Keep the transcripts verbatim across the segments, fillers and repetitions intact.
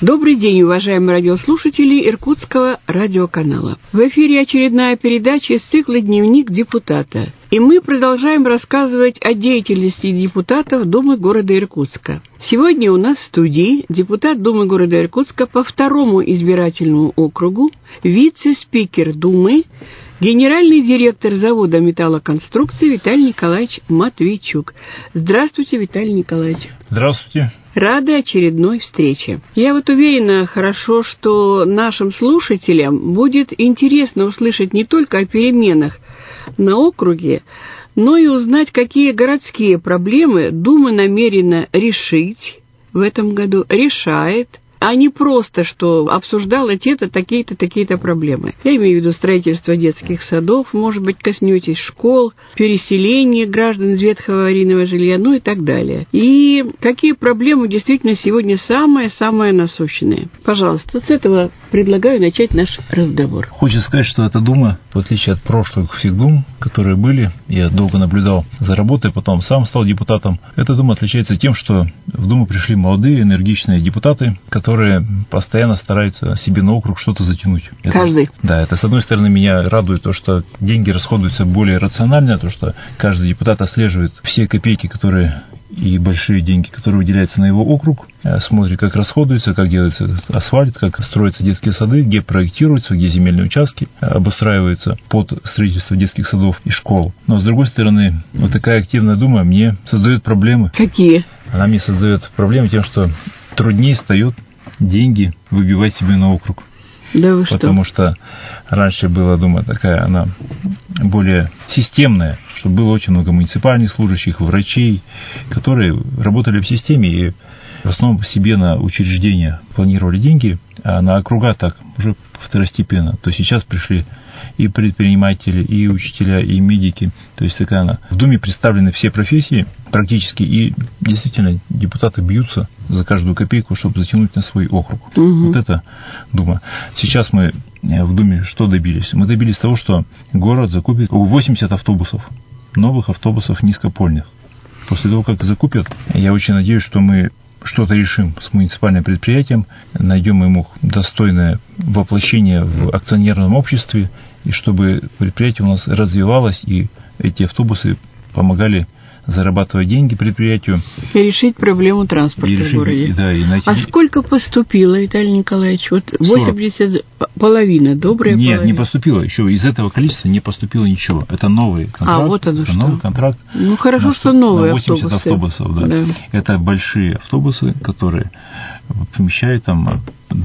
Добрый день, уважаемые радиослушатели Иркутского радиоканала. В эфире очередная передача из цикла «Дневник депутата». И мы продолжаем рассказывать о деятельности депутатов Думы города Иркутска. Сегодня у нас в студии депутат Думы города Иркутска по второму избирательному округу, вице-спикер Думы, генеральный директор завода металлоконструкции Виталий Николаевич Матвейчук. Здравствуйте, Виталий Николаевич. Здравствуйте. Рады очередной встрече. Я вот уверена, хорошо, что нашим слушателям будет интересно услышать не только о переменах на округе, но и узнать, какие городские проблемы Дума намерена решить в этом году, решает, а не просто, что обсуждала те-то, такие-то, такие-то проблемы. Я имею в виду строительство детских садов, может быть, коснетесь школ, переселение граждан из ветхого аварийного жилья, ну и так далее. И какие проблемы действительно сегодня самые-самые насущные. Пожалуйста, вот с этого предлагаю начать наш разговор. Хочется сказать, что эта Дума, в отличие от прошлых всех Дум, которые были, я долго наблюдал за работой, потом сам стал депутатом, эта Дума отличается тем, что в Думу пришли молодые, энергичные депутаты, которые которые постоянно стараются себе на округ что-то затянуть. Каждый. Это, да, это, с одной стороны, меня радует то, что деньги расходуются более рационально, то, что каждый депутат отслеживает все копейки, которые и большие деньги, которые выделяются на его округ, смотрит, как расходуется, как делается асфальт, как строятся детские сады, где проектируются, где земельные участки обустраиваются под строительство детских садов и школ. Но, с другой стороны, вот такая активная Дума мне создает проблемы. Какие? Она мне создает проблемы тем, что труднее встает деньги выбивать себе на округ. Да вы что? Потому что раньше была Дума такая, она более системная, что было очень много муниципальных служащих, врачей, которые работали в системе и в основном себе на учреждения планировали деньги, а на округа так, уже второстепенно. То сейчас пришли и предприниматели, и учителя, и медики. То есть такая она. В Думе представлены все профессии практически, и действительно депутаты бьются за каждую копейку, чтобы затянуть на свой округ. Угу. Вот это Дума. Сейчас мы в Думе что добились? Мы добились того, что город закупит восемьдесят автобусов, новых автобусов низкопольных. После того, как закупят, я очень надеюсь, что мы что-то решим с муниципальным предприятием, найдем ему достойное воплощение в акционерном обществе, и чтобы предприятие у нас развивалось, и эти автобусы помогали зарабатывать деньги предприятию. И решить проблему транспорта и решить, в городе. Да, и найти... А сколько поступило, Виталий Николаевич? Вот восемьдесят, половина, добрая Нет, половина. не поступило. Еще из этого количества не поступило ничего. Это новый контракт. А, вот оно это что. Новый контракт. Ну, хорошо, на, что новые на восемьдесят автобусы. автобусов, да. да. Это большие автобусы, которые помещают там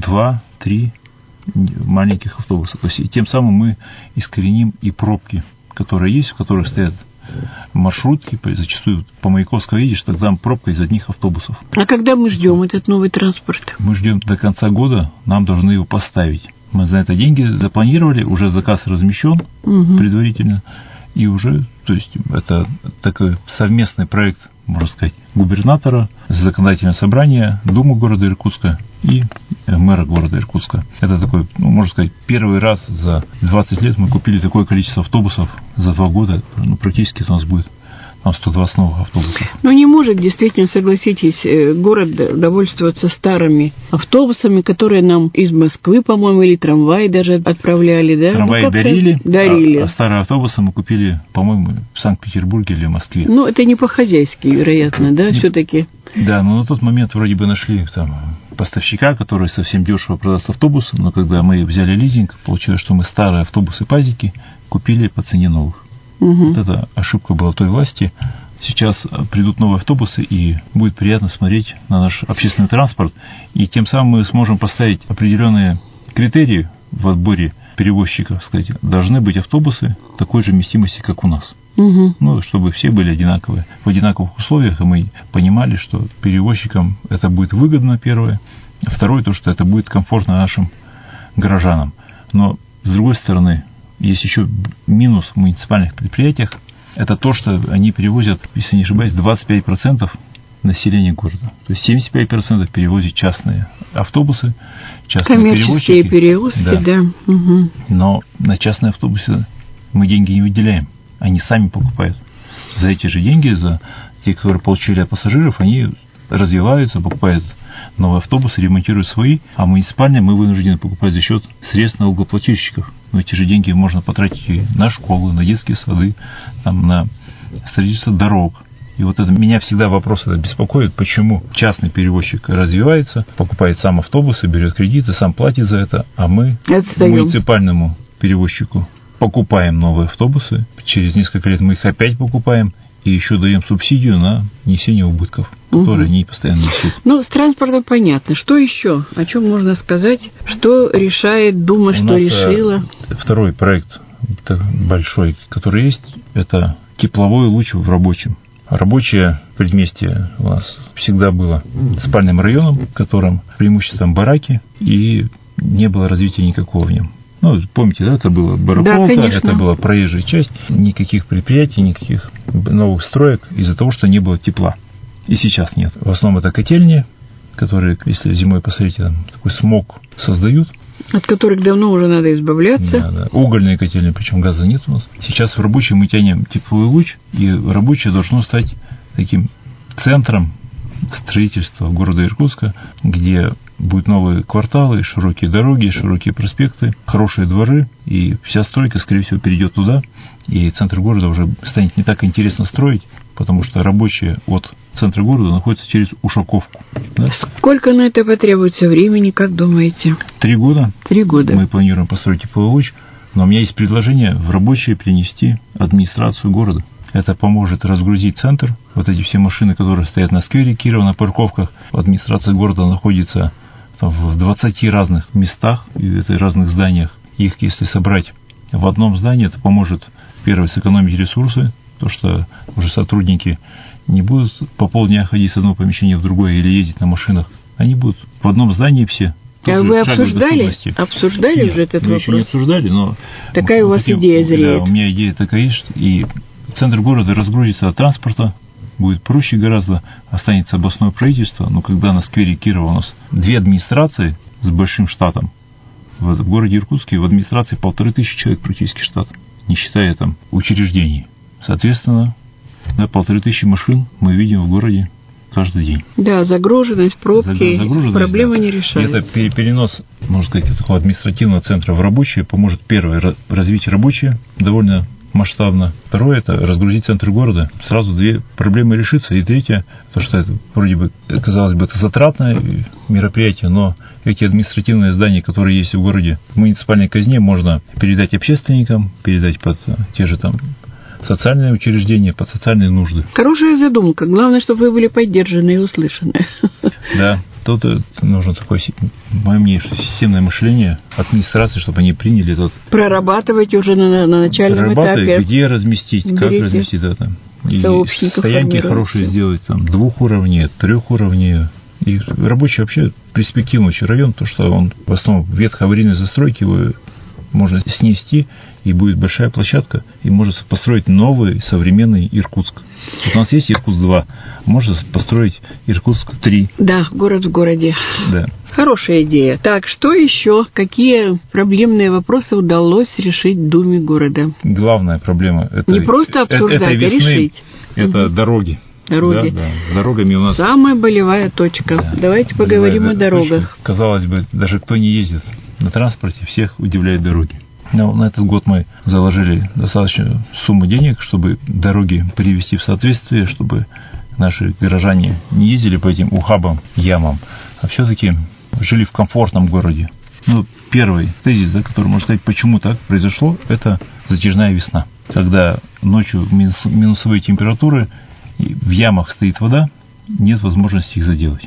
два-три маленьких автобуса. То есть, и тем самым мы искореним и пробки, которые есть, в которых стоят маршрутки, зачастую по Маяковской видишь, тогда там пробка из одних автобусов. А когда мы ждем этот новый транспорт? Мы ждем до конца года, нам должны его поставить. Мы за это деньги запланировали, уже заказ размещен угу. предварительно, и уже, то есть это такой совместный проект, можно сказать, губернатора, законодательное собрание, Думы города Иркутска и мэра города Иркутска. Это такой, ну, можно сказать, первый раз за двадцать лет мы купили такое количество автобусов за два года, ну, практически у нас будет там сто двадцать новых автобусов. Ну, не может, действительно, согласитесь, город довольствоваться старыми автобусами, которые нам из Москвы, по-моему, или трамваи даже отправляли, да? Трамваи ну, дарили, дарили. А, а старые автобусы мы купили, по-моему, в Санкт-Петербурге или в Москве. Ну, это не по-хозяйски, вероятно, да, все-таки? Да, но на тот момент вроде бы нашли там поставщика, который совсем дешево продаст автобусы, но когда мы взяли лизинг, получилось, что мы старые автобусы-пазики купили по цене новых. Угу. Вот это ошибка была той власти. Сейчас придут новые автобусы, и будет приятно смотреть на наш общественный транспорт, и тем самым мы сможем поставить определенные критерии в отборе перевозчиков, сказать, должны быть автобусы такой же вместимости, как у нас. Угу. Ну, чтобы все были одинаковые, в одинаковых условиях, и мы понимали, что перевозчикам это будет выгодно, первое. Второе, то, что это будет комфортно нашим горожанам. Но, с другой стороны, есть еще минус в муниципальных предприятиях. Это то, что они перевозят, если не ошибаюсь, двадцать пять процентов населения города. То есть семьдесят пять процентов перевозят частные автобусы, частные коммерческие перевозки, да. да. Угу. Но на частные автобусы мы деньги не выделяем. Они сами покупают. За эти же деньги, за те, которые получили от пассажиров, они развиваются, покупают новые автобусы, ремонтируют свои, а муниципальные мы вынуждены покупать за счет средств налогоплательщиков. Но эти же деньги можно потратить и на школы, на детские сады, там, на строительство дорог. И вот это меня всегда вопрос это беспокоит, почему частный перевозчик развивается, покупает сам автобусы, берет кредиты, сам платит за это, а мы Отстаем. Муниципальному перевозчику покупаем новые автобусы, через несколько лет мы их опять покупаем, и еще даем субсидию на несение убытков, которые угу. они постоянно несут. Ну, с транспортом понятно. Что еще? О чем можно сказать? Что решает Дума, У что нас решила? Второй проект большой, который есть, это тепловой луч в рабочем. Рабочее предместье у нас всегда было спальным районом, в котором преимуществом бараки, и не было развития никакого в нем. Ну, помните, да, это была барахолка, да, это была проезжая часть, никаких предприятий, никаких новых строек из-за того, что не было тепла. И сейчас нет. В основном это котельни, которые, если зимой посмотрите, там такой смог создают. От которых давно уже надо избавляться. Да, да. Угольные котельни, причем газа нет у нас. Сейчас в рабочем мы тянем тепловой луч, и рабочее должно стать таким центром строительства города Иркутска, где будут новые кварталы, широкие дороги, широкие проспекты, хорошие дворы, и вся стройка, скорее всего, перейдет туда, и центр города уже станет не так интересно строить, потому что рабочие от центра города находятся через Ушаковку. Да? Сколько на это потребуется времени, как думаете? Три года. Три года. Мы планируем построить тепловой луч, но у меня есть предложение в рабочие перенести администрацию города. Это поможет разгрузить центр. Вот эти все машины, которые стоят на сквере Кирова, на парковках. Администрация города находится там, в двадцати разных местах, и в разных зданиях. Их, если собрать в одном здании, это поможет, первое, сэкономить ресурсы, то что уже сотрудники не будут по полдня ходить с одного помещения в другое или ездить на машинах. Они будут в одном здании все. А вы обсуждали? Обсуждали Нет, уже этот мы вопрос? еще не обсуждали, но... Такая у вас хотим, идея зреет. Да, у меня идея такая есть, и центр города разгрузится от транспорта, будет проще гораздо, останется областное правительство, но когда на сквере Кирова у нас две администрации с большим штатом, в городе Иркутске в администрации полторы тысячи человек практически штат, не считая там учреждений. Соответственно, да, полторы тысячи машин мы видим в городе каждый день. Да, загруженность, пробки, загруженность, проблема да. не решается. И это перенос, можно сказать, такого административного центра в рабочее поможет, первое, развить рабочее довольно масштабно. Второе, это разгрузить центр города. Сразу две проблемы решится. И третье, то, что это вроде бы, казалось бы, это затратное мероприятие, но эти административные здания, которые есть в городе, в муниципальной казне можно передать общественникам, передать под те же там социальные учреждения, под социальные нужды. Хорошая задумка. Главное, чтобы вы были поддержаны и услышаны. Да. Тут нужно такое, мое мнение, что системное мышление администрации, чтобы они приняли этот... Прорабатывать уже на, на начальном этапе. Где разместить, берите, как разместить это. И стоянки хорошие сделать, там, двух уровней, трех уровней. И рабочий вообще перспективный очень район, то что он в основном ветхоаварийной застройки, его можно снести, и будет большая площадка, и можно построить новый современный Иркутск. Вот у нас есть Иркутск-два, можно построить Иркутск-три. Да, город в городе. Да. Хорошая идея. Так, что еще? Какие проблемные вопросы удалось решить Думе города? Главная проблема – это... Не просто обсуждать, это, это а решить. Это угу. дороги. Дороги. Да, да. С дорогами у нас... Самая болевая точка. Да. Давайте поговорим болевая о дорогах. Точка. Казалось бы, даже кто не ездит на транспорте, всех удивляют дороги. Но на этот год мы заложили достаточную сумму денег, чтобы дороги привести в соответствие, чтобы наши горожане не ездили по этим ухабам, ямам, а все-таки жили в комфортном городе. Ну, первый тезис, да, который можно сказать, почему так произошло, это затяжная весна. Когда ночью минусовые температуры, в ямах стоит вода, нет возможности их заделать.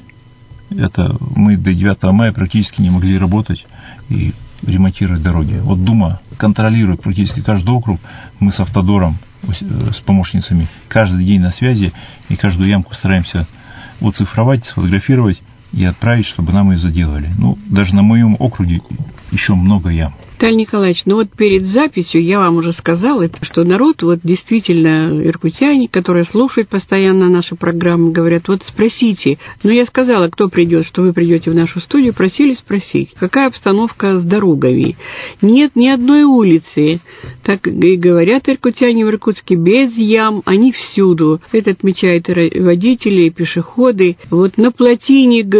Это мы до девятого мая практически не могли работать и ремонтировать дороги. Вот Дума контролирует практически каждый округ. Мы с Автодором, с помощницами, каждый день на связи, и каждую ямку стараемся оцифровать, сфотографировать и отправить, чтобы нам ее заделали. Ну, даже на моем округе еще много ям. Виталий Николаевич, ну вот перед записью я вам уже сказала, что народ, вот действительно иркутяне, которые слушают постоянно наши программы, говорят, вот спросите. Но я сказала, кто придет, что вы придете в нашу студию, просили спросить, какая обстановка с дорогами. Нет ни одной улицы. Так и говорят иркутяне в Иркутске, без ям, они всюду. Это отмечают и водители, и пешеходы. Вот на Плотине,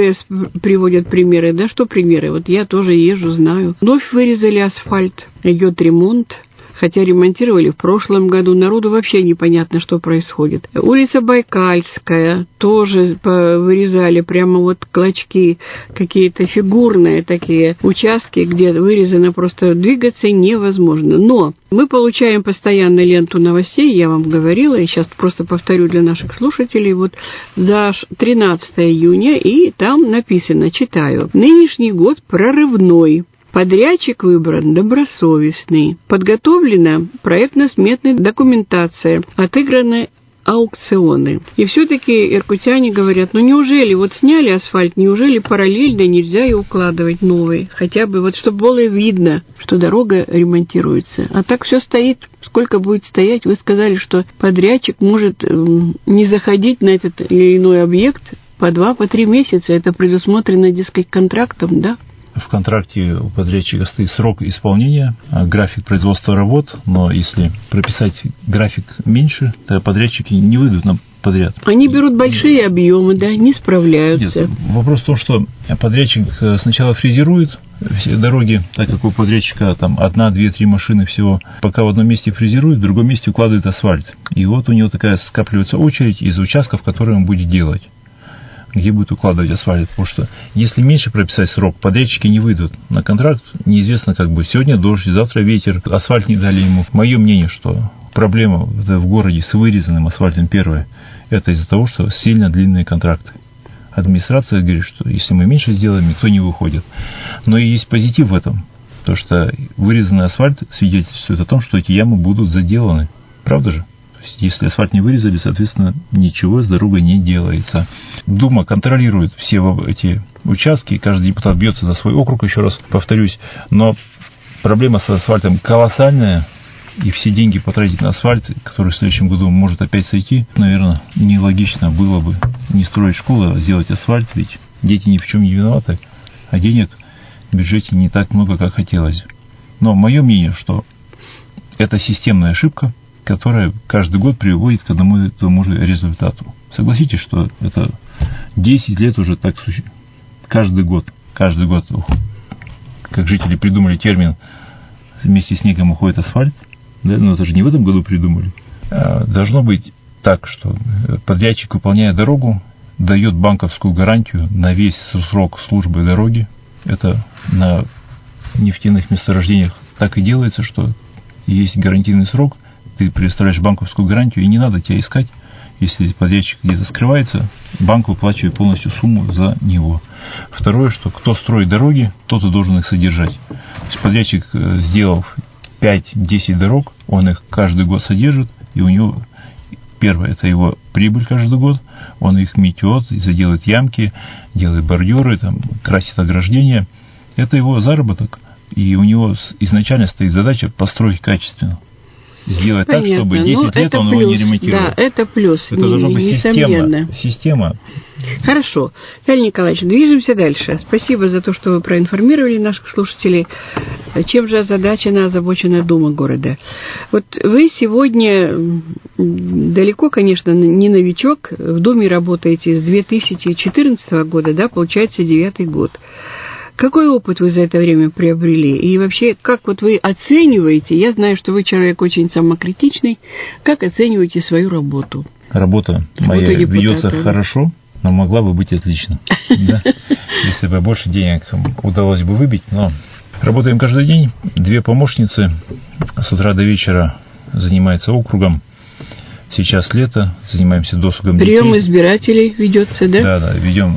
МЧС приводят примеры. Да что примеры? Вот я тоже езжу, знаю. Вновь вырезали асфальт, идет ремонт. Хотя ремонтировали в прошлом году, народу вообще непонятно, что происходит. Улица Байкальская тоже вырезали прямо вот клочки, какие-то фигурные такие участки, где вырезано просто двигаться невозможно. Но мы получаем постоянно ленту новостей, я вам говорила, и сейчас просто повторю для наших слушателей, вот за тринадцатое июня, и там написано, читаю, «Нынешний год прорывной». Подрядчик выбран добросовестный. Подготовлена проектно-сметная документация. Отыграны аукционы. И все-таки иркутяне говорят, ну неужели вот сняли асфальт, неужели параллельно нельзя и укладывать новый? Хотя бы вот чтобы было видно, что дорога ремонтируется. А так все стоит. Сколько будет стоять? Вы сказали, что подрядчик может не заходить на этот или иной объект по два, по три месяца. Это предусмотрено, дескать, контрактом, да? В контракте у подрядчика стоит срок исполнения, график производства работ, но если прописать график меньше, то подрядчики не выйдут на подряд. Они берут большие объемы, да, не справляются. Нет, вопрос в том, что подрядчик сначала фрезерует все дороги, так как у подрядчика там одна, две, три машины всего, пока в одном месте фрезерует, в другом месте укладывает асфальт. И вот у него такая скапливается очередь из участков, которые он будет делать, где будет укладывать асфальт. Потому что если меньше прописать срок, подрядчики не выйдут на контракт. Неизвестно, как бы сегодня дождь, завтра ветер, асфальт не дали ему. Мое мнение, что проблема в городе с вырезанным асфальтом первое, это из-за того, что сильно длинные контракты. Администрация говорит, что если мы меньше сделаем, никто не выходит. Но и есть позитив в этом. То, что вырезанный асфальт свидетельствует о том, что эти ямы будут заделаны. Правда же? Если асфальт не вырезали, соответственно, ничего с дорогой не делается. Дума контролирует все эти участки, каждый депутат бьется за свой округ, еще раз повторюсь, но проблема с асфальтом колоссальная, и все деньги потратить на асфальт, который в следующем году может опять сойти, наверное, нелогично было бы не строить школу, а сделать асфальт, ведь дети ни в чем не виноваты, а денег в бюджете не так много, как хотелось. Но мое мнение, что это системная ошибка, которая каждый год приводит к одному и тому же результату. Согласитесь, что это десять лет уже так существует. Каждый год, каждый год, как жители придумали термин «вместе с снегом уходит асфальт», да, но это же не в этом году придумали. Должно быть так, что подрядчик, выполняя дорогу, дает банковскую гарантию на весь срок службы дороги. Это на нефтяных месторождениях так и делается, что есть гарантийный срок, ты предоставляешь банковскую гарантию, и не надо тебя искать. Если подрядчик где-то скрывается, банк выплачивает полностью сумму за него. Второе, что кто строит дороги, тот и должен их содержать. То есть подрядчик, сделав пять-десять дорог, он их каждый год содержит, и у него, первое, это его прибыль каждый год, он их метет, заделает ямки, делает бордюры, там, красит ограждения. Это его заработок, и у него изначально стоит задача построить качественно. Сделать Понятно. Так, чтобы десять лет он плюс. его не ремонтировал. Да, это плюс. Это должна быть система. система. Хорошо. Виталий Николаевич, движемся дальше. Спасибо за то, что вы проинформировали наших слушателей. Чем же озадачена, озабочена Дума города. Вот вы сегодня далеко, конечно, не новичок. В Думе работаете с две тысячи четырнадцатого года, да, получается девятый год. Какой опыт вы за это время приобрели? И вообще, как вот вы оцениваете, я знаю, что вы человек очень самокритичный, как оцениваете свою работу? Работа моя ведется хорошо, но могла бы быть отлично. Если бы больше денег удалось бы выбить, но работаем каждый день. Две помощницы с утра до вечера занимаются округом. Сейчас лето, занимаемся досугом детей. Прием избирателей ведется, да? Да, да, ведем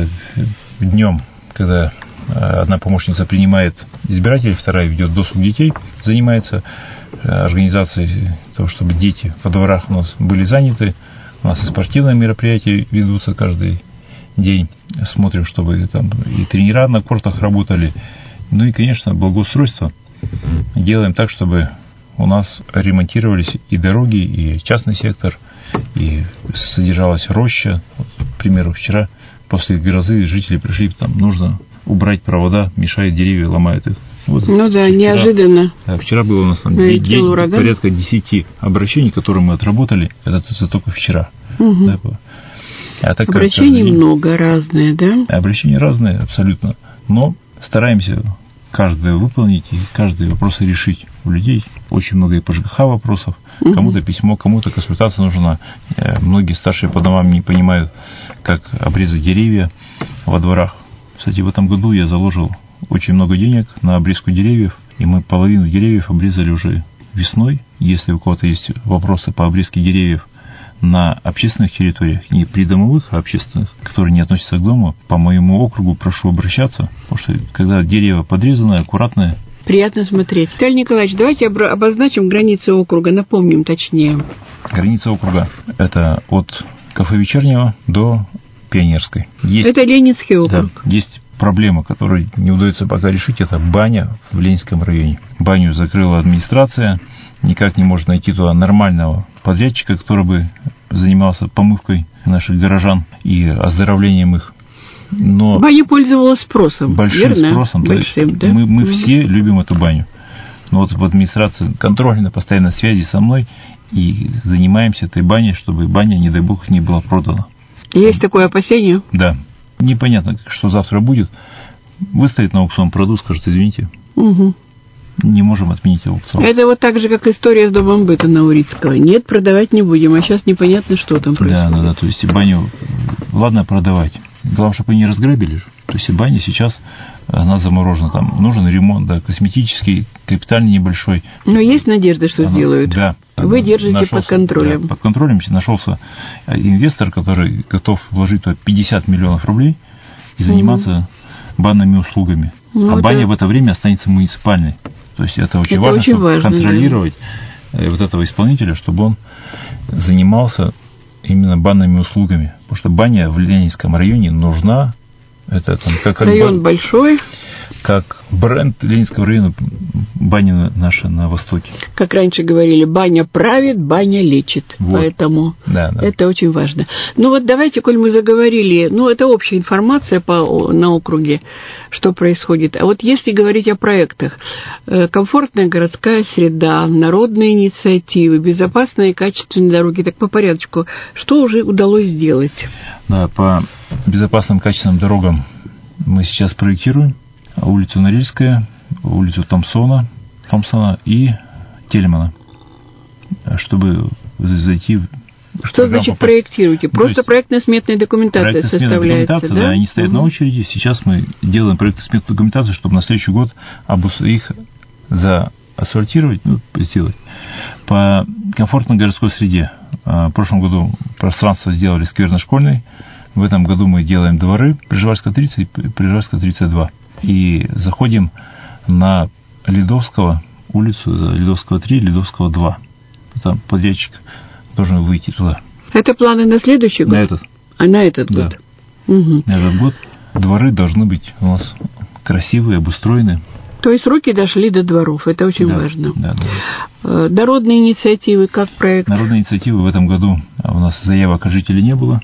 днем, когда одна помощница принимает избирателей, вторая ведет досуг детей, занимается организацией того, чтобы дети во дворах у нас были заняты. У нас и спортивные мероприятия ведутся каждый день. Смотрим, чтобы там и тренера на кортах работали. Ну и, конечно, благоустройство. Делаем так, чтобы у нас ремонтировались и дороги, и частный сектор, и содержалась роща. Вот, к примеру, вчера после грозы жители пришли, там нужно убрать провода, мешают деревья, ломают их. Вот. Ну да, вчера, неожиданно. Да, вчера было у нас там день, порядка десяти обращений, которые мы отработали. Это только вчера. Угу. Да, А так обращений день... много, разные, да? Обращения разные, абсолютно. Но стараемся каждое выполнить и каждый вопрос решить. У людей очень много и по ЖКХ вопросов. Угу. Кому-то письмо, кому-то консультация нужна. Многие старшие по домам не понимают, как обрезать деревья во дворах. Кстати, в этом году я заложил очень много денег на обрезку деревьев, и мы половину деревьев обрезали уже весной. Если у кого-то есть вопросы по обрезке деревьев на общественных территориях, не придомовых, а общественных, которые не относятся к дому, по моему округу прошу обращаться, потому что когда дерево подрезанное, аккуратное. Приятно смотреть. Виталий Николаевич, давайте обозначим границы округа, напомним точнее. Граница округа – это от кафе Вечернего до Пионерской. Есть, это Ленинский округ. Да, есть проблема, которую не удается пока решить, это баня в Ленинском районе. Баню закрыла администрация, никак не может найти туда нормального подрядчика, который бы занимался помывкой наших горожан и оздоровлением их. Но баня пользовалась спросом, большим верно? спросом. Большим, да? Мы, мы mm-hmm. все любим эту баню. Но вот в администрации контрольно, постоянной связи со мной и занимаемся этой баней, чтобы баня, не дай бог, не была продана. Есть такое опасение? Да. Непонятно, что завтра будет. Выставит на аукцион, продукт, скажет, извините. Угу. Не можем отменить аукцион. Это вот так же, как история с домом быта на Урицкого. Нет, продавать не будем, а сейчас непонятно, что там происходит. Да, да, да. То есть баню, ладно продавать. Главное, чтобы они не разграбили. То есть баня сейчас, она заморожена. Там нужен ремонт, да, косметический, капитальный небольшой. Но есть надежда, что она, сделают. Да. Вы держите нашелся, под контролем. Да, под контролем нашелся инвестор, который готов вложить туда пятьдесят миллионов рублей и заниматься угу. банными услугами. Ну, а баня это... в это время останется муниципальной. То есть это очень это важно, очень чтобы важно, контролировать да. вот этого исполнителя, чтобы он занимался именно банными услугами. Потому что баня в Ленинском районе нужна. Это там как район б... большой. Как бренд Ленинского района, баня наша на Востоке. Как раньше говорили, баня правит, баня лечит. Вот. Поэтому да, да. это очень важно. Ну вот давайте, коль мы заговорили, ну это общая информация по, на округе, что происходит. А вот если говорить о проектах, комфортная городская среда, народные инициативы, безопасные и качественные дороги, так по порядочку, что уже удалось сделать? Да, по безопасным качественным дорогам мы сейчас проектируем улицу Норильская, улицу Томпсона, Томпсона и Тельмана, чтобы зайти... Что значит попасть. Проектируете? Просто проектно-сметная документация составляется, документация, да? да? Они стоят угу. на очереди. Сейчас мы делаем проектно-сметную документацию, чтобы на следующий год их заасфальтировать, ну, сделать. По комфортной городской среде. В прошлом году пространство сделали скверно-школьной. В этом году мы делаем дворы Прижевальская тридцать и Прижевальская тридцать два. И заходим на Ледовского улицу, Ледовского три, Ледовского два. Там подрядчик должен выйти туда. Это планы на следующий год? На этот. А на этот да. год? Угу. На этот год дворы должны быть у нас красивые, обустроены. То есть руки дошли до дворов, это очень да, важно. Да, да. Народные инициативы, как проект? Народные инициативы в этом году у нас заявок от жителей не было.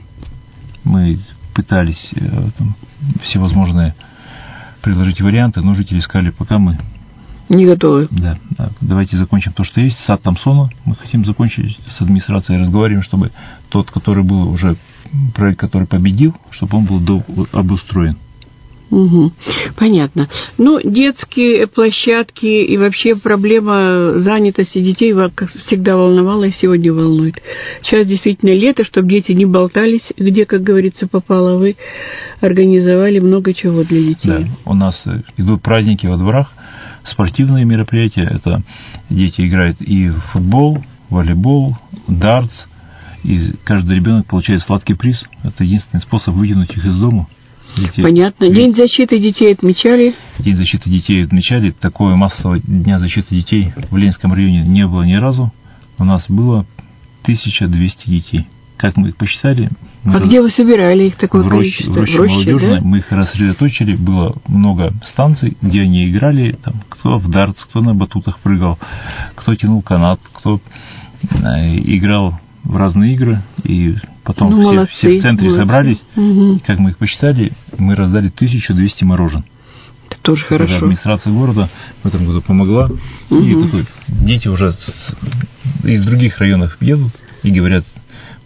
Мы пытались там, всевозможные предложить варианты, но жители сказали, пока мы... Не готовы. Да, да. Давайте закончим то, что есть. Сад Томпсона мы хотим закончить, с администрацией разговариваем, чтобы тот, который был уже, проект, который победил, чтобы он был до, обустроен. Угу. Понятно. Ну, детские площадки и вообще проблема занятости детей, как всегда, волновала и сегодня волнует. Сейчас действительно лето, чтобы дети не болтались, где, как говорится, попало. Вы организовали много чего для детей. Да, у нас идут праздники во дворах, спортивные мероприятия. Это дети играют и в футбол, волейбол, дартс. И каждый ребенок получает сладкий приз. Это единственный способ вытянуть их из дома. Детей. Понятно. День защиты детей отмечали? День защиты детей отмечали. Такого массового дня защиты детей в Ленинском районе не было ни разу. У нас было тысяча двести детей. Как мы их посчитали... Мы а раз... где вы собирали их такое в количество? В роще, в роще молодежной. Да? Мы их рассредоточили. Было много станций, где они играли. Там, кто в дартс, кто на батутах прыгал, кто тянул канат, кто э, играл в разные игры. И потом ну, все, молодцы, все в центре молодцы. собрались. Угу. Как мы их посчитали, мы раздали тысячу двести морожен. Это тоже Когда хорошо. Администрация города в этом году помогла. Угу. И такой, дети уже с, из других районов едут и говорят,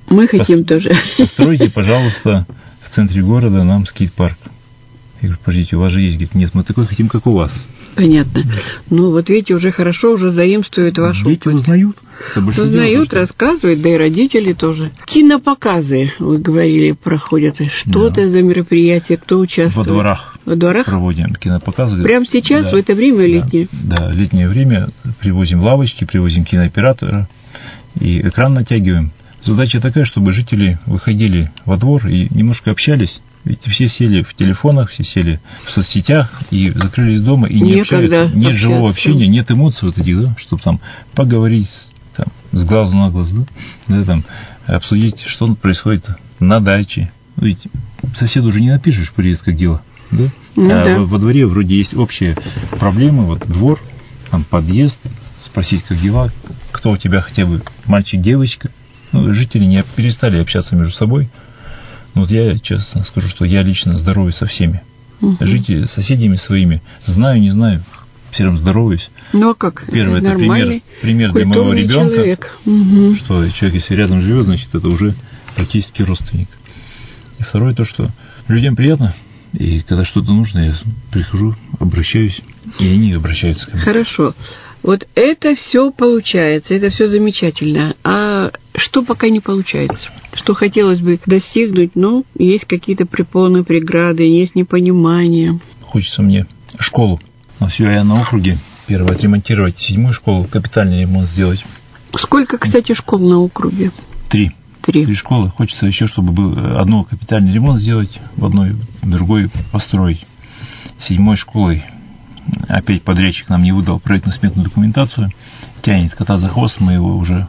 Мы хотим Пос- тоже. Постройте, пожалуйста, в центре города нам скейт-парк. Я говорю, подождите, у вас же есть. Говорит, нет, мы такой хотим, как у вас. Понятно. Ну, вот видите, уже хорошо, уже заимствуют ваш опыт. Дети узнают. Узнают, дело, рассказывают, да и родители тоже. Кинопоказы, вы говорили, проходят. Что да. это за мероприятия, кто участвует? Во дворах. Во дворах? Проводим кинопоказы. Прямо сейчас, да. в это время летнее? Да, да, летнее время. Привозим лавочки, привозим кинооператора и экран натягиваем. Задача такая, чтобы жители выходили во двор и немножко общались. Ведь все сели в телефонах, все сели в соцсетях и закрылись дома и не Некогда общаются. Нет общаться. Живого общения, нет эмоций вот этих, да, чтобы там поговорить там, с глазу на глаз, да, да, там, обсудить, что происходит на даче. Ведь соседу уже не напишешь, привет, как дела, да? Ну, а да. во, во дворе вроде есть общие проблемы, вот двор, там подъезд, спросить, как дела, кто у тебя хотя бы мальчик, девочка. Ну, жители не перестали общаться между собой. Вот я честно скажу, что я лично здороваюсь со всеми. Угу. Жители, соседями своими. Знаю, не знаю, все равно здороваюсь. Ну, а как? Первый это, это пример, пример для моего ребенка, угу. что человек, если рядом живет, значит, это уже практически родственник. И второе, то, что людям приятно, и когда что-то нужно, я прихожу, обращаюсь, и они обращаются ко мне. Хорошо. Вот это все получается, это все замечательно. А что пока не получается? Что хотелось бы достигнуть, но есть какие-то препоны, преграды, есть непонимание. Хочется мне школу. Но все, я на округе. Первое, отремонтировать седьмую школу, капитальный ремонт сделать. Сколько, кстати, школ на округе? Три. Три. Три школы. Хочется еще, чтобы был одну капитальный ремонт сделать, в одной, в другой построить. Седьмой школой. Опять подрядчик нам не выдал проектно-сметную документацию. Тянет кота за хвост, мы его уже,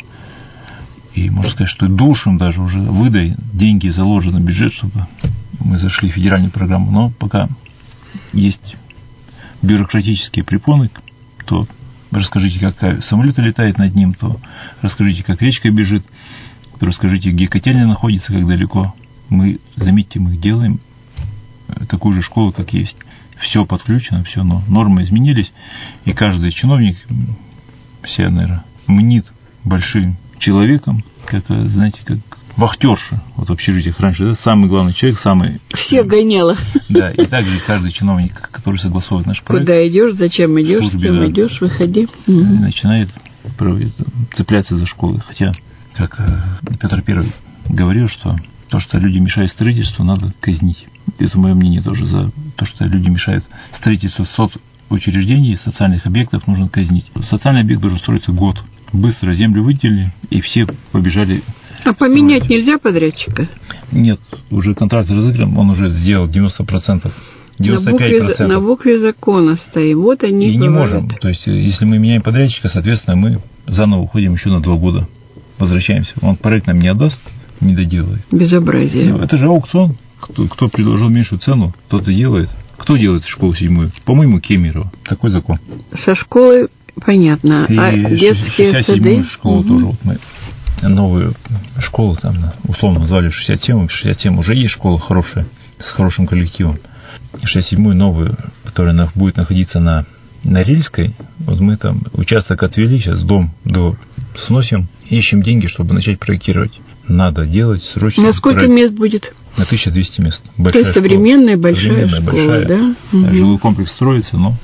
и можно сказать, что душим даже уже, выдай, деньги заложены в бюджет, чтобы мы зашли в федеральную программу. Но пока есть бюрократические препоны, то расскажите, как самолет летает над ним, то расскажите, как речка бежит, то расскажите, где котельня находится, как далеко. Мы, заметьте, мы делаем такую же школу, как есть. Все подключено, все, но нормы изменились, и каждый чиновник, все, наверное, мнит большим человеком, как, знаете, как вахтерша, вот в общежитиях раньше, да, самый главный человек, самый... Все гоняла. Да, и также каждый чиновник, который согласовывает наш проект. Куда идешь, зачем идешь, с кем идешь, выходи. Начинает цепляться за школы, хотя, как Петр Первый говорил, что то, что люди мешают строительству, надо казнить. Это мое мнение тоже. За то, что люди мешают строительству соцучреждений, социальных объектов, нужно казнить. Социальный объект должен строиться год. Быстро землю выделили, и все побежали. А поменять строить. Нельзя подрядчика? Нет, уже контракт разыгран, он уже сделал девяносто процентов. девяносто пять процентов. На букве, на букве закона стоим. Вот они и не можем. То есть, если мы меняем подрядчика, соответственно, мы заново уходим еще на два года. Возвращаемся. Он проект нам не отдаст, не доделает. Безобразие. Ну, это же аукцион. Кто, кто предложил меньшую цену, тот и делает. Кто делает школу седьмую? По-моему, Кемерово. Такой закон. Со школы понятно. И а детские сады? Школу угу. тоже. Вот мы новую школу там условно назвали шестьдесят семь. шестьдесят семь уже есть школа хорошая, с хорошим коллективом. шестьдесят седьмую новую, которая будет находиться на Норильской. Вот мы там участок отвели, сейчас дом до сносим, ищем деньги, чтобы начать проектировать. Надо делать срочно. На сколько проект. Мест будет? На тысяча двести мест. Большая То есть современная школа. большая современная, школа, большая. Да? Угу. Жилой комплекс строится, но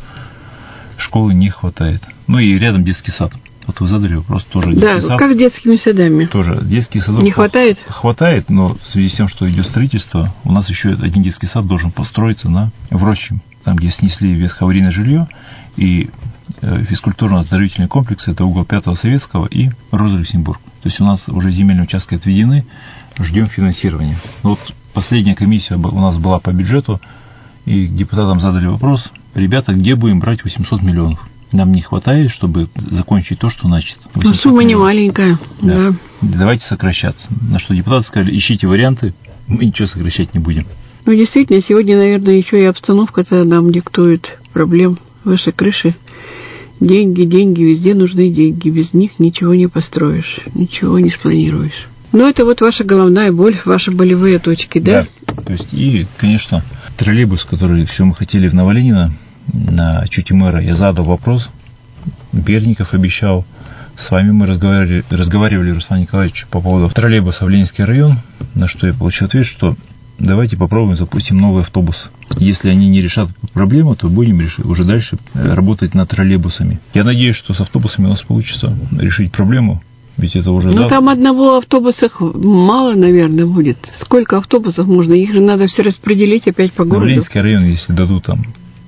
школы не хватает. Ну и рядом детский сад. Вот вы задали вопрос, тоже детский да, сад. Да, как с детскими садами? Тоже детских садов. Не хватает? Хватает, но в связи с тем, что идет строительство, у нас еще один детский сад должен построиться на Врочем, там, где снесли ветхоаварийное жилье, и физкультурно-оздоровительный комплекс, это угол пятого Советского и Роза-Люксембург. То есть у нас уже земельные участки отведены, ждем финансирования. Вот последняя комиссия у нас была по бюджету, и депутатам задали вопрос: ребята, где будем брать восемьсот миллионов? Нам не хватает, чтобы закончить то, что начато. Ну, сумма не маленькая. Да. Да. Давайте сокращаться. На что депутаты сказали: ищите варианты, мы ничего сокращать не будем. Ну, действительно, сегодня, наверное, еще и обстановка-то нам диктует проблем выше крыши. Деньги, деньги, везде нужны деньги. Без них ничего не построишь, ничего не спланируешь. Ну, это вот ваша головная боль, ваши болевые точки, да? Да. То есть, и, конечно, троллейбус, который все мы хотели в Новоленино, на чете мэра, я задал вопрос, Берников обещал, С вами мы разговаривали, разговаривали, Руслан Николаевич, по поводу троллейбуса в Ленинский район, на что я получил ответ, что давайте попробуем запустим новый автобус. Если они не решат проблему, то будем решить, уже дальше работать над троллейбусами. Я надеюсь, что с автобусами у нас получится решить проблему, ведь это уже... Ну, там одного автобуса мало, наверное, будет. Сколько автобусов можно? Их же надо все распределить опять по городу. В Ленинский район, если дадут там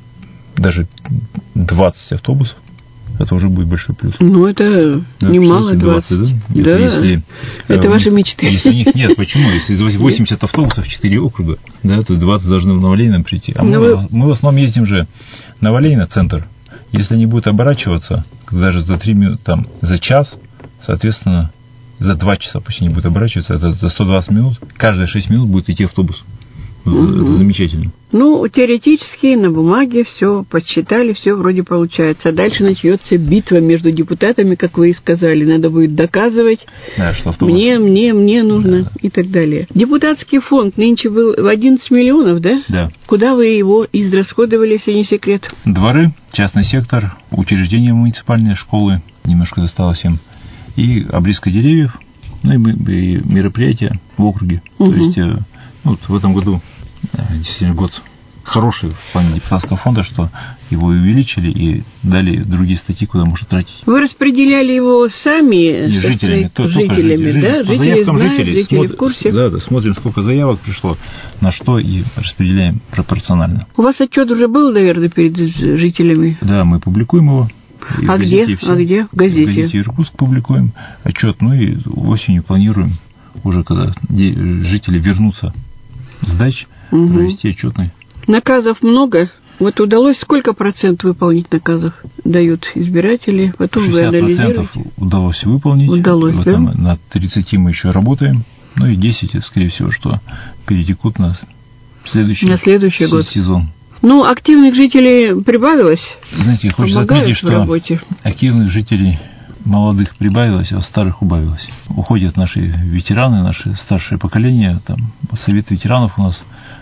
даже двадцать автобусов, это уже будет большой плюс. Ну, это да, немало, двадцать. двадцать, да? Если, да. Если, это э, ваши мечты. Если у них нет, почему? Если восемьдесят автобусов, четыре округа, да, то двадцать должны в Новолейно прийти. А мы, вы... мы в основном ездим же на Новолейно, центр. Если они будут оборачиваться, даже за три минуты, там, за час, соответственно, за два часа почти не будет оборачиваться, это за сто двадцать минут, каждые шесть минут будет идти автобус. Угу. Это замечательно. Ну, теоретически на бумаге все подсчитали, все вроде получается. А дальше начнется битва между депутатами, как вы и сказали. Надо будет доказывать, да, что автобус... мне, мне, мне нужно, да, и так далее. Депутатский фонд нынче был в одиннадцать миллионов, да? Да. Куда вы его израсходовали, если не секрет? Дворы, частный сектор, учреждения муниципальные, школы, немножко досталось им, и обрезка деревьев, ну и мероприятия в округе. Угу. То есть, ну, вот в этом году действительно год хороший в плане депутатского фонда, что его увеличили и дали другие статьи, куда можно тратить. Вы распределяли его сами? Не, жителями. То, жителями, жители, да? Жители заявкам знают, жителей, жители смотр, в курсе? Да, да, смотрим, сколько заявок пришло, на что, и распределяем пропорционально. У вас отчет уже был, наверное, перед жителями? Да, мы публикуем его. А где? А где? В газете. В газете «Иркутск» публикуем отчет, ну и осенью планируем, уже когда жители вернутся с дач, угу, провести отчетный. Наказов много? Вот удалось сколько процентов выполнить наказов дают избиратели? Потом вы анализируете? шестьдесят процентов удалось выполнить. Удалось, вот да? Там, на тридцать мы еще работаем. Ну и десять, скорее всего, что перетекут на следующий, на следующий год. сезон. Ну, активных жителей прибавилось? Знаете, хочется отметить, что активных жителей молодых прибавилось, а старых убавилось. Уходят наши ветераны, наши старшее поколение. Там совет ветеранов у нас,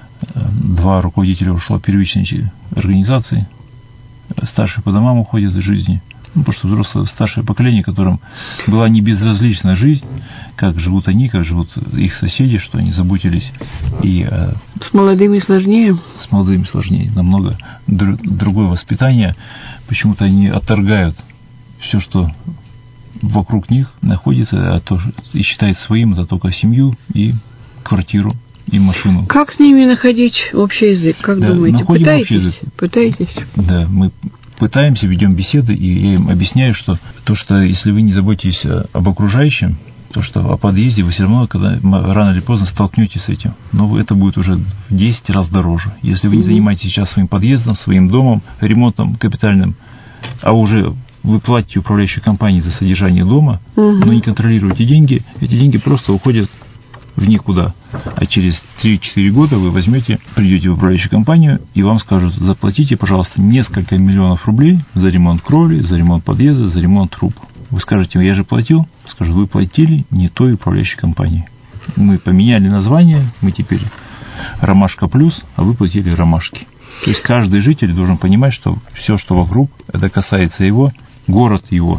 два руководителя ушло первичной организации. Старшие по домам уходят из жизни. Ну, потому что взрослое старшее поколение, которым была не безразлична жизнь, как живут они, как живут их соседи, что они заботились. И, с молодыми сложнее? С молодыми сложнее. Намного др- другое воспитание. Почему-то они отторгают все, что вокруг них находится, а то, и считают своим это только семью и квартиру, и машину. Как с ними находить общий язык? Как да, думаете? Пытаетесь? Пытаетесь? Да, мы пытаемся, ведем беседы, и я им объясняю, что то, что если вы не заботитесь об окружающем, то, что о подъезде вы все равно, когда рано или поздно столкнетесь с этим, но это будет уже в десять раз дороже. Если вы не занимаетесь сейчас своим подъездом, своим домом, ремонтом капитальным, а уже вы платите управляющей компании за содержание дома, угу, но не контролируете деньги, эти деньги просто уходят в никуда. А через три-четыре года вы возьмете, придете в управляющую компанию, и вам скажут: заплатите, пожалуйста, несколько миллионов рублей за ремонт кровли, за ремонт подъезда, за ремонт труб. Вы скажете: я же платил. Скажут: вы платили не той управляющей компании. Мы поменяли название, мы теперь Ромашка Плюс, а вы платили Ромашки. То есть каждый житель должен понимать, что все, что вокруг, это касается его, город его,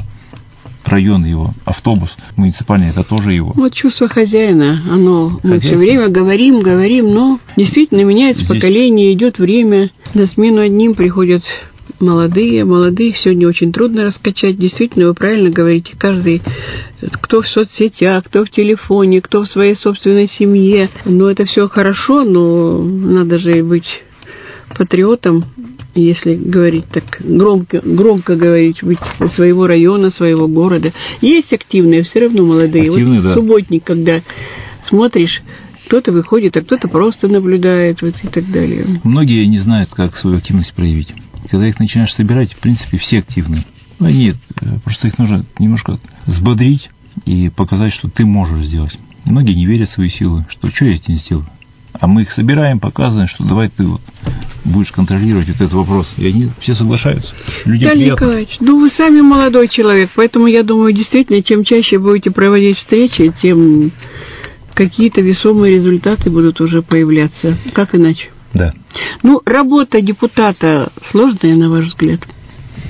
район его, автобус муниципальный, это тоже его. Вот чувство хозяина, оно, мы все время говорим, говорим, но действительно меняется Здесь... поколение, идет время, на смену одним приходят молодые, молодых сегодня очень трудно раскачать, действительно, вы правильно говорите, каждый, кто в соцсетях, кто в телефоне, кто в своей собственной семье, но это все хорошо, но надо же быть патриотом, если говорить так громко, громко говорить, быть своего района, своего города. Есть активные, все равно молодые. Активные, вот да. Субботник, когда смотришь, кто-то выходит, а кто-то просто наблюдает, вот и так далее. Многие не знают, как свою активность проявить. Когда их начинаешь собирать, в принципе, все активны. Но нет, просто их нужно немножко взбодрить и показать, что ты можешь сделать. Многие не верят в свои силы, что что я тебе не сделаю. А мы их собираем, показываем, что давай ты вот будешь контролировать вот этот вопрос. И они все соглашаются. Людям Виталий приятно. Николаевич, ну вы сами молодой человек, поэтому я думаю, действительно, чем чаще будете проводить встречи, тем какие-то весомые результаты будут уже появляться. Как иначе? Да. Ну, работа депутата сложная, на ваш взгляд?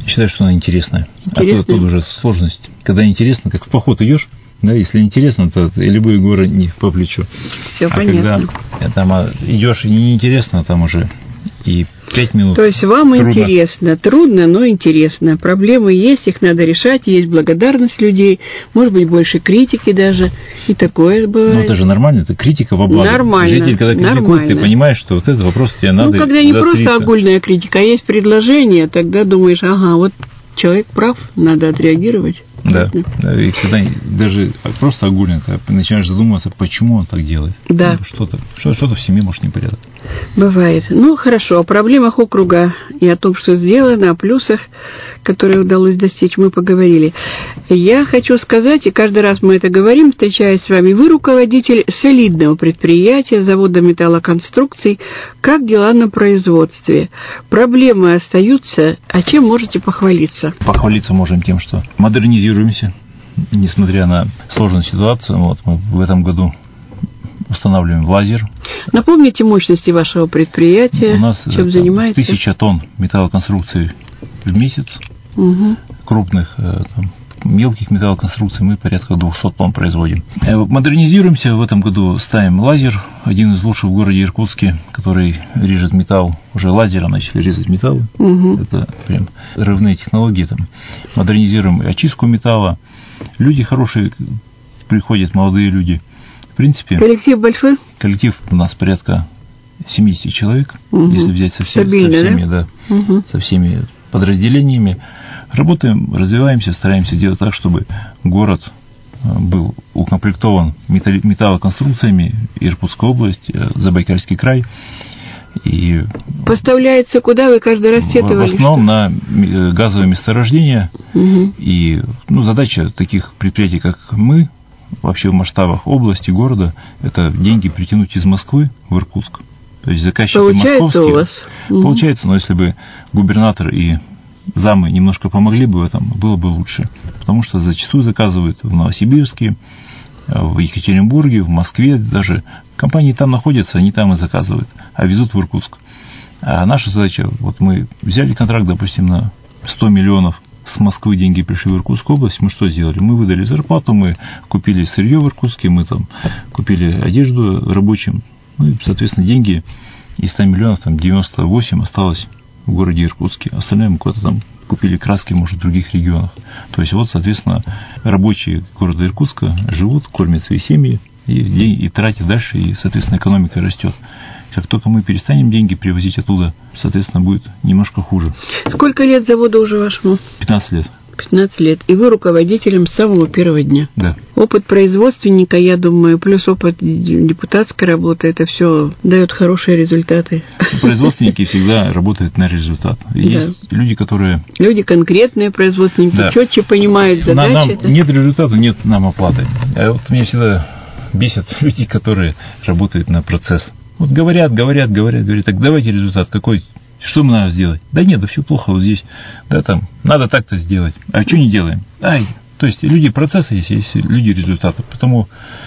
считаю, что она интересная. Интересная. А то тут уже сложность. Когда интересно, как в поход идешь, да, если интересно, то любые горы не по плечу. Все а понятно. когда там идешь и неинтересно, там уже и пять минут. То есть вам трудно. интересно, трудно, но интересно. Проблемы есть, их надо решать, есть благодарность людей, может быть, больше критики даже, и такое бывает. Ну, это же нормально, это критика во благо. Нормально, Зритель, когда критикует, нормально. ты понимаешь, что вот этот вопрос тебе надо Ну, когда не заостриться. просто огульная критика, а есть предложение, тогда думаешь, ага, вот человек прав, надо отреагировать. Да, да, и когда даже просто огульно, ты начинаешь задумываться, почему он так делает. Да. Ну, что-то, что-то в семье, может, непорядок. Бывает. Ну, хорошо, о проблемах округа и о том, что сделано, о плюсах, которые удалось достичь, мы поговорили. Я хочу сказать, и каждый раз мы это говорим, встречаясь с вами, вы руководитель солидного предприятия, завода металлоконструкций. Как дела на производстве? Проблемы остаются, а чем можете похвалиться? Похвалиться можем тем, что модернизируемся, несмотря на сложную ситуацию. Вот мы в этом году устанавливаем лазер. Напомните мощности вашего предприятия, у нас чем занимаетесь? Тысяча тонн металлоконструкций в месяц, угу. крупных, там, мелких металлоконструкций мы порядка двести тонн производим. Модернизируемся, в этом году ставим лазер, один из лучших в городе Иркутске, который режет металл, уже лазером начали резать металл, угу. это прям взрывные технологии, там. Модернизируем очистку металла, люди хорошие приходят, молодые люди. В принципе, коллектив большой? Коллектив у нас порядка семьдесят человек, угу. если взять со, всеми, Стабильно, со всеми, да? Да, угу. со всеми подразделениями. Работаем, развиваемся, стараемся делать так, чтобы город был укомплектован металлоконструкциями, Иркутская область, Забайкальский край. И поставляется куда? Вы каждый раз сетовали? В основном на газовые месторождения. Угу. И ну, задача таких предприятий, как мы, вообще в масштабах области, города, это деньги притянуть из Москвы в Иркутск. То есть заказчики получается московские. У вас? Получается, но если бы губернатор и замы немножко помогли бы в этом, было бы лучше. Потому что зачастую заказывают в Новосибирске, в Екатеринбурге, в Москве даже. Компании там находятся, они там и заказывают, а везут в Иркутск. А наша задача, вот мы взяли контракт, допустим, на сто миллионов, с Москвы деньги пришли в Иркутскую область, мы что сделали? Мы выдали зарплату, мы купили сырье в Иркутске, мы там купили одежду рабочим, ну и, соответственно, деньги из ста миллионов, там девяносто восемь осталось в городе Иркутске, остальное мы куда-то там купили краски, может, в других регионах. То есть, вот, соответственно, рабочие города Иркутска живут, кормят свои семьи и, и, и тратят дальше, и, соответственно, экономика растет. Как только мы перестанем деньги привозить оттуда, соответственно, будет немножко хуже. Сколько лет заводу уже вашему? пятнадцать лет. пятнадцать лет. И вы руководителем с самого первого дня. Да. Опыт производственника, я думаю, плюс опыт депутатской работы, это все дает хорошие результаты. Производственники всегда работают на результат. Есть да. люди, которые... Люди конкретные производственники, да. четче понимают задачи. Нам, нам нет результата, нет нам оплаты. А вот меня всегда бесят люди, которые работают на процесс. Вот говорят, говорят, говорят, говорят, так давайте результат, какой, что мы надо сделать? Да нет, да все плохо вот здесь, да там, надо так-то сделать, а что не делаем? Ай, то есть люди процесса есть, есть люди результата, потому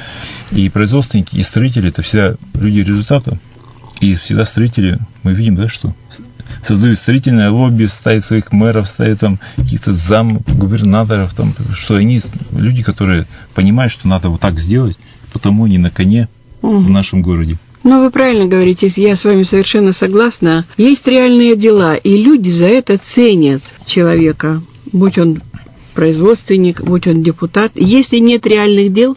и производственники, и строители это всегда люди результата, и всегда строители, мы видим, да, что создают строительное лобби, ставят своих мэров, ставят там каких-то зам, губернаторов, там, что они люди, которые понимают, что надо вот так сделать, потому они на коне угу. в нашем городе. Ну, вы правильно говорите, я с вами совершенно согласна. Есть реальные дела, и люди за это ценят человека, будь он производственник, будь он депутат. Если нет реальных дел,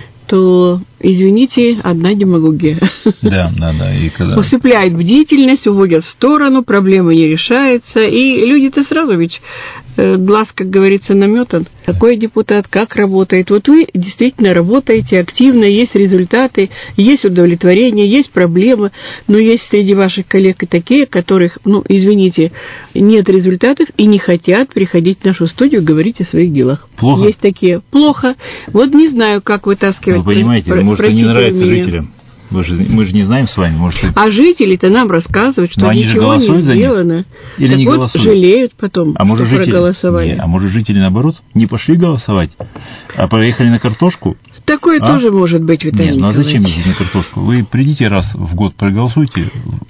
то, извините, одна демагогия. Да, да, да. И когда... Усыпляет бдительность, уводят в сторону, проблема не решается, и люди-то сразу ведь э, глаз, как говорится, наметан. Какой депутат, как работает. Вот вы действительно работаете активно, есть результаты, есть удовлетворение, есть проблемы, но есть среди ваших коллег и такие, которых, ну, извините, нет результатов и не хотят приходить в нашу студию говорить о своих делах. Плохо? Есть такие. Плохо. Вот не знаю, как вытаскивать. Вы понимаете, про- может, не нравится жителям. Мы же, мы же не знаем с вами, может... А жители-то нам рассказывают, что ничего не сделано. Или так не вот голосуют. Жалеют потом, а может, что жители, проголосовали. Не, а может, жители, наоборот, не пошли голосовать, а поехали на картошку? Такое а? тоже может быть, Виталий Нет, ну а Николаевич. зачем ездить на картошку? Вы придите раз в год, проголосуйте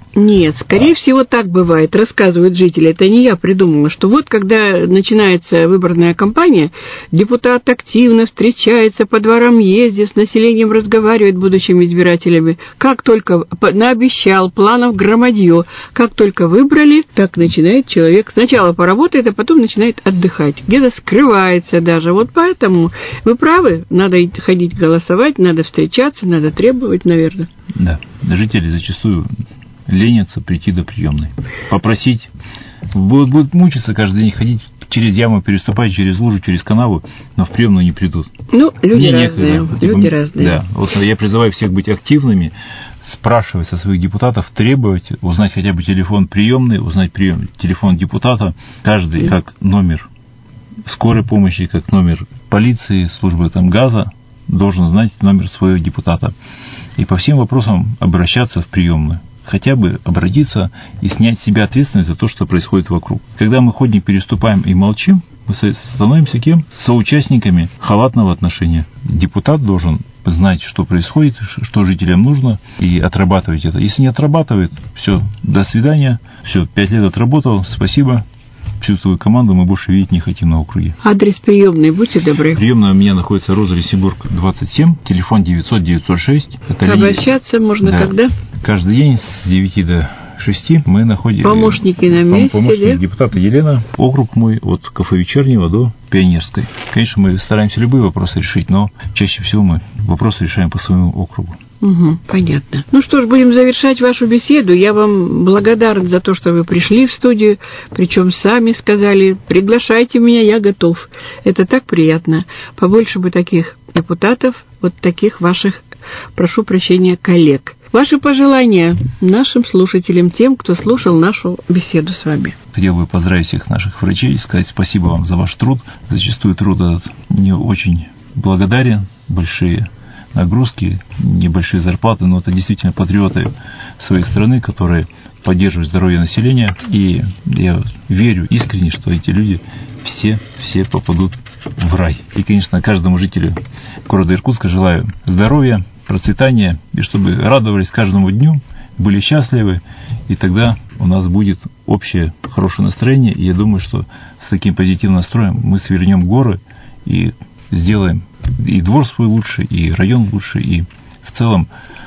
Нет, скорее всего, так бывает, рассказывают жители. Это не я придумала, что вот когда начинается выборная кампания, депутат активно встречается, по дворам ездит, с населением разговаривает, будущими избирателями. Как только наобещал, планов громадье, как только выбрали, так начинает человек сначала поработает, а потом начинает отдыхать. Где-то скрывается даже. Вот поэтому вы правы, надо ходить голосовать, надо встречаться, надо требовать, наверное. Да, жители зачастую ленятся прийти до приемной. Попросить, будут, будут мучиться каждый день, ходить через яму, переступать через лужу, через канаву, но в приемную не придут. Ну, люди Мне разные, некогда. люди Типа, разные. Да, вот я призываю всех быть активными, спрашивать со своих депутатов, требовать, узнать хотя бы телефон приемной, узнать прием, телефон депутата, каждый mm. как номер скорой помощи, как номер полиции, службы там газа, должен знать номер своего депутата. И по всем вопросам обращаться в приемную. Хотя бы обратиться и снять с себя ответственность за то, что происходит вокруг. Когда мы ходим, переступаем и молчим, мы становимся кем? Соучастниками халатного отношения. Депутат должен знать, что происходит, что жителям нужно, и отрабатывать это. Если не отрабатывает, все, до свидания, все, пять лет отработал, спасибо. Всю свою команду мы больше видеть не хотим на округе. Адрес приемной, будьте добры. Приемная у меня находится Роза Лисиборг, двадцать семь, телефон девятьсот девятьсот шесть. Обращаться ли... можно да. когда? Каждый день с девяти до шести мы находим... Помощники на месте, Помощник да? депутата Елена, округ мой от кафе Вечернего до Пионерской. Конечно, мы стараемся любые вопросы решить, но чаще всего мы вопросы решаем по своему округу. Угу, понятно. Ну что ж, будем завершать вашу беседу. Я вам благодарен за то, что вы пришли в студию, причем сами сказали, приглашайте меня, я готов. Это так приятно. Побольше бы таких депутатов, вот таких ваших, прошу прощения, коллег. Ваши пожелания нашим слушателям, тем, кто слушал нашу беседу с вами. Хотел бы поздравить всех наших врачей, сказать спасибо вам за ваш труд. Зачастую труд этот не очень благодарен, большие нагрузки, небольшие зарплаты, но это действительно патриоты своей страны, которые поддерживают здоровье населения. И я верю искренне, что эти люди все, все попадут в рай. И, конечно, каждому жителю города Иркутска желаю здоровья, процветания, и чтобы радовались каждому дню, были счастливы, и тогда у нас будет общее хорошее настроение. И я думаю, что с таким позитивным настроем мы свернем горы и сделаем и двор свой лучше, и район лучше, и в целом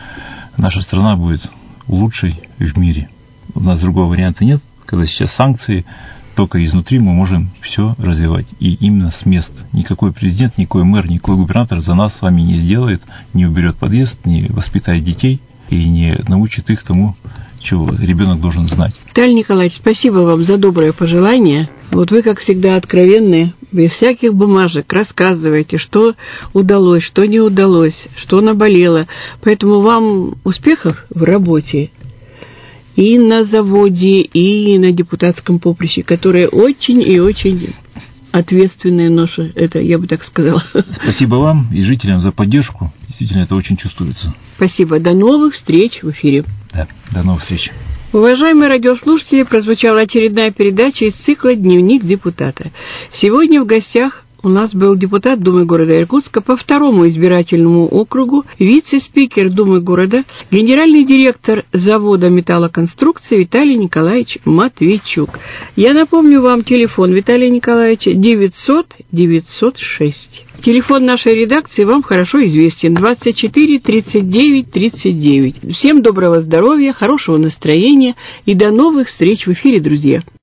наша страна будет лучшей в мире. У нас другого варианта нет. Когда сейчас санкции, только изнутри мы можем все развивать. И именно с мест. Никакой президент, никакой мэр, никакой губернатор за нас с вами не сделает, не уберет подъезд, не воспитает детей и не научит их тому, чего ребенок должен знать. Виталий Николаевич, спасибо вам за доброе пожелание. Вот вы, как всегда, откровенны, без всяких бумажек рассказываете, что удалось, что не удалось, что наболело. Поэтому вам успехов в работе и на заводе, и на депутатском поприще, которое очень и очень ответственная ноша. Это я бы так сказала. Спасибо вам и жителям за поддержку. Действительно, это очень чувствуется. Спасибо. До новых встреч в эфире. Да, до новых встреч. Уважаемые радиослушатели, прозвучала очередная передача из цикла «Дневник депутата». Сегодня в гостях у нас был депутат Думы города Иркутска по второму избирательному округу, вице-спикер Думы города, генеральный директор завода металлоконструкции Виталий Николаевич Матвейчук. Я напомню вам телефон Виталия Николаевича девятьсот девятьсот шесть. Телефон нашей редакции вам хорошо известен, двадцать четыре тридцать девять тридцать девять. Всем доброго здоровья, хорошего настроения и до новых встреч в эфире, друзья.